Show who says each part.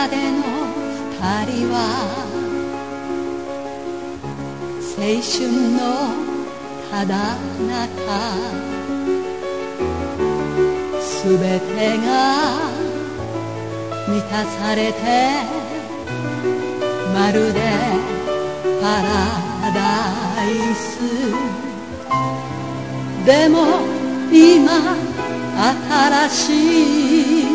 Speaker 1: までの二人は青春のただ中、すべてが満たされて、まるでパラダイス。でも今新しい